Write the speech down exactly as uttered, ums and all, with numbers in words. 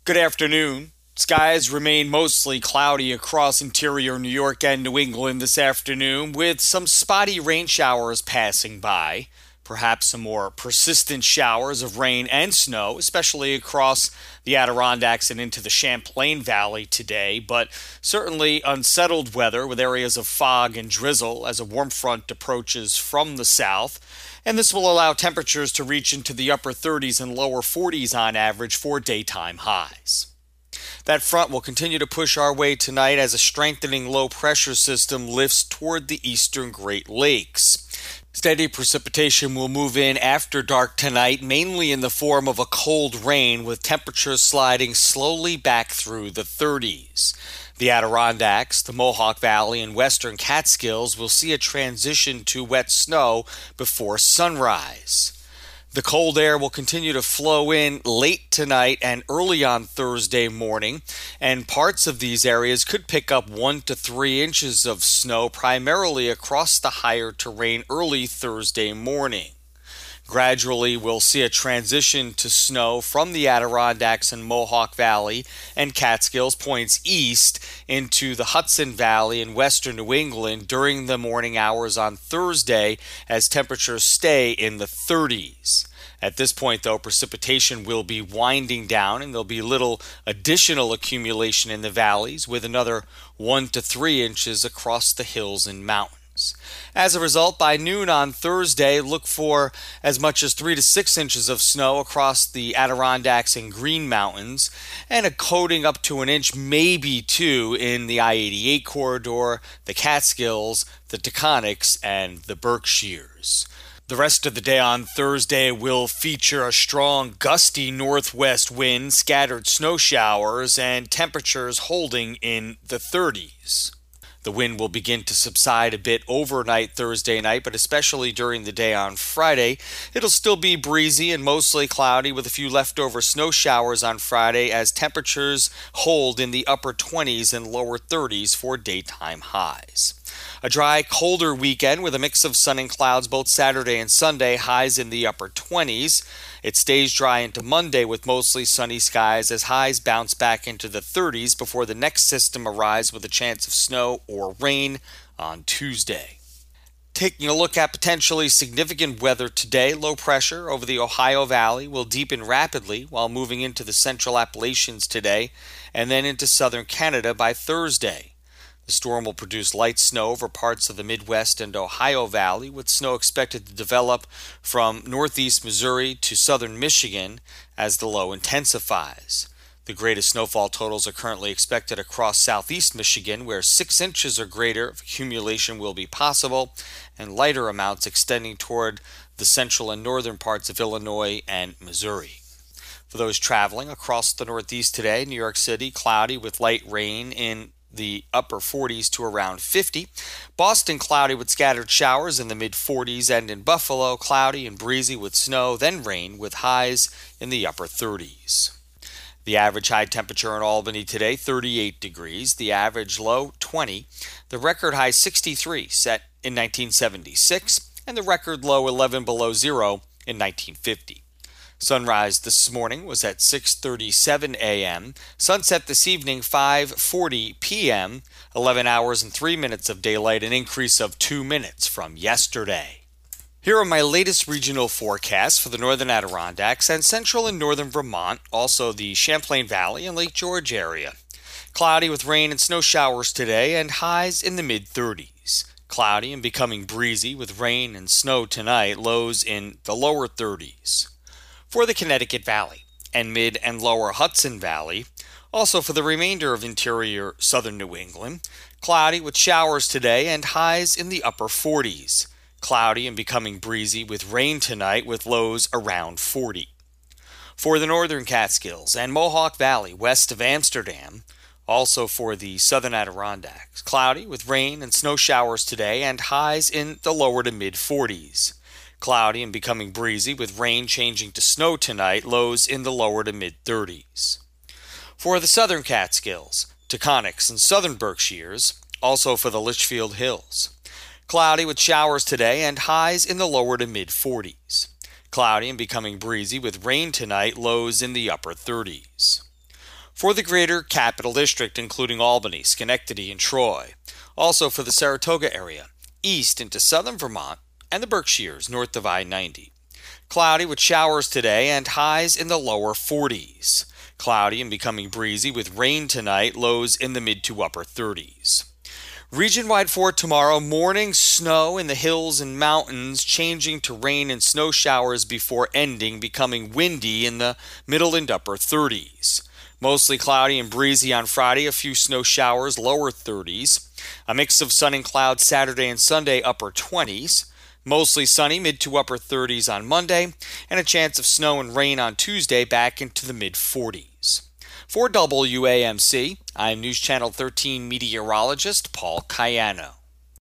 Good afternoon. Skies remain mostly cloudy across interior New York and New England this afternoon, with some spotty rain showers passing by. Perhaps some more persistent showers of rain and snow, especially across the Adirondacks and into the Champlain Valley today, but certainly unsettled weather with areas of fog and drizzle as a warm front approaches from the south. And this will allow temperatures to reach into the upper thirties and lower forties on average for daytime highs. That front will continue to push our way tonight as a strengthening low-pressure system lifts toward the eastern Great Lakes. Steady precipitation will move in after dark tonight, mainly in the form of a cold rain, with temperatures sliding slowly back through the thirties. The Adirondacks, the Mohawk Valley, and western Catskills will see a transition to wet snow before sunrise. The cold air will continue to flow in late tonight and early on Thursday morning, and parts of these areas could pick up one to three inches of snow, primarily across the higher terrain early Thursday morning. Gradually, we'll see a transition to snow from the Adirondacks and Mohawk Valley and Catskills points east into the Hudson Valley and western New England during the morning hours on Thursday as temperatures stay in the thirties. At this point, though, precipitation will be winding down and there'll be little additional accumulation in the valleys, with another one to three inches across the hills and mountains. As a result, by noon on Thursday, look for as much as three to six inches of snow across the Adirondacks and Green Mountains, and a coating up to an inch, maybe two, in the I eighty-eight corridor, the Catskills, the Taconics, and the Berkshires. The rest of the day on Thursday will feature a strong, gusty northwest wind, scattered snow showers, and temperatures holding in the thirties. The wind will begin to subside a bit overnight Thursday night, but especially during the day on Friday. It'll still be breezy and mostly cloudy with a few leftover snow showers on Friday as temperatures hold in the upper twenties and lower thirties for daytime highs. A dry, colder weekend with a mix of sun and clouds both Saturday and Sunday, highs in the upper twenties. It stays dry into Monday with mostly sunny skies as highs bounce back into the thirties before the next system arrives with a chance of snow or rain on Tuesday. Taking a look at potentially significant weather today, low pressure over the Ohio Valley will deepen rapidly while moving into the central Appalachians today and then into southern Canada by Thursday. The storm will produce light snow over parts of the Midwest and Ohio Valley, with snow expected to develop from northeast Missouri to southern Michigan as the low intensifies. The greatest snowfall totals are currently expected across southeast Michigan, where six inches or greater of accumulation will be possible, and lighter amounts extending toward the central and northern parts of Illinois and Missouri. For those traveling across the Northeast today, New York City, cloudy with light rain in the upper forties to around fifty. Boston, cloudy with scattered showers in the mid forties, and in Buffalo, cloudy and breezy with snow, then rain with highs in the upper thirties. The average high temperature in Albany today, thirty-eight degrees. The average low, twenty. The record high, sixty-three, set in nineteen seventy-six, and the record low, eleven below zero, in nineteen fifty. Sunrise this morning was at six thirty-seven a.m. Sunset this evening, five forty p.m., eleven hours and three minutes of daylight, an increase of two minutes from yesterday. Here are my latest regional forecasts for the northern Adirondacks and central and northern Vermont, also the Champlain Valley and Lake George area. Cloudy with rain and snow showers today and highs in the mid thirties. Cloudy and becoming breezy with rain and snow tonight, lows in the lower thirties. For the Connecticut Valley and mid and lower Hudson Valley, also for the remainder of interior southern New England, cloudy with showers today and highs in the upper forties. Cloudy and becoming breezy with rain tonight with lows around forty. For the northern Catskills and Mohawk Valley west of Amsterdam, also for the southern Adirondacks, cloudy with rain and snow showers today and highs in the lower to mid forties. Cloudy and becoming breezy with rain changing to snow tonight, lows in the lower to mid thirties. For the southern Catskills, Taconics, and southern Berkshires, also for the Litchfield Hills, cloudy with showers today and highs in the lower to mid forties. Cloudy and becoming breezy with rain tonight, lows in the upper thirties. for the greater Capital District, including Albany, Schenectady, and Troy. Also for the Saratoga area, east into southern Vermont, and the Berkshires north of I ninety. Cloudy with showers today and highs in the lower forties. Cloudy and becoming breezy with rain tonight, lows in the mid to upper thirties. Region-wide for tomorrow, morning snow in the hills and mountains, changing to rain and snow showers before ending, becoming windy in the middle and upper thirties. Mostly cloudy and breezy on Friday, a few snow showers, lower thirties. A mix of sun and clouds Saturday and Sunday, upper twenties. Mostly sunny, mid to upper thirties on Monday, and a chance of snow and rain on Tuesday, back into the mid forties. For W A M C, I'm News Channel thirteen meteorologist Paul Cayano.